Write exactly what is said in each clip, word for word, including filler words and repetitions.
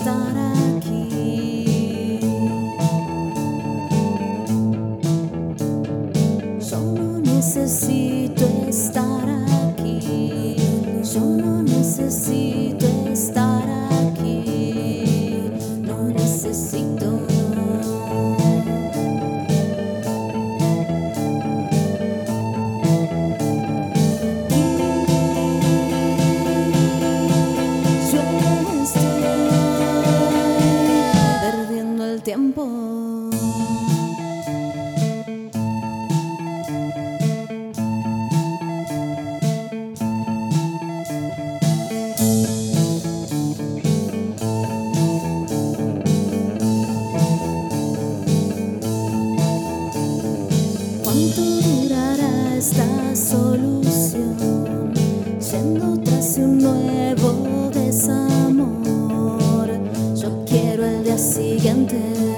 estar aquí. Yo no necesito estar aquí. Yo no necesito estar aquí. No necesito. Tiempo. ¿Cuánto durará esta solución? Yendo tras un nuevo desamor. Yo quiero el día siguiente.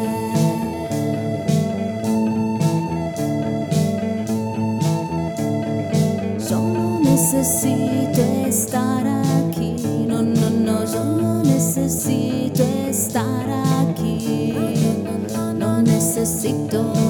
Yo no necesito estar aquí. No, no, no, yo no necesito estar aquí. No necesito.